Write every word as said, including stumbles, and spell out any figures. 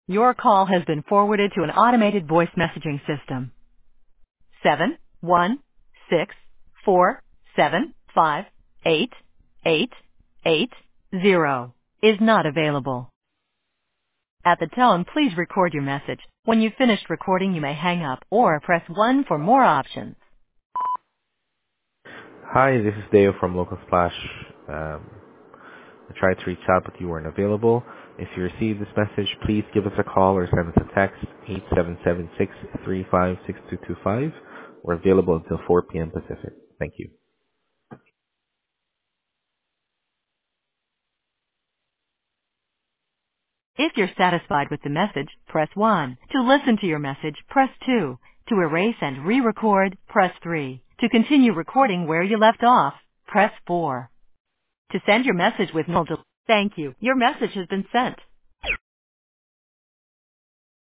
Your call has been forwarded to an automated voice messaging system. Seven one six four seven five eight eight eight zero is not available. At the tone, please record your message. When you've finished recording, you may hang up or press one for more options. Hi, this is Dale from Local Splash. Um, I tried to reach out, but you weren't available. If you received this message, please give us a call or send us a text, eight seven seven six three five six two two five. We're available until four p.m. Pacific. Thank you. If you're satisfied with the message, press one. To listen to your message, press two. To erase and re-record, press three. To continue recording where you left off, press four. To send your message with no delay. Thank you. Your message has been sent.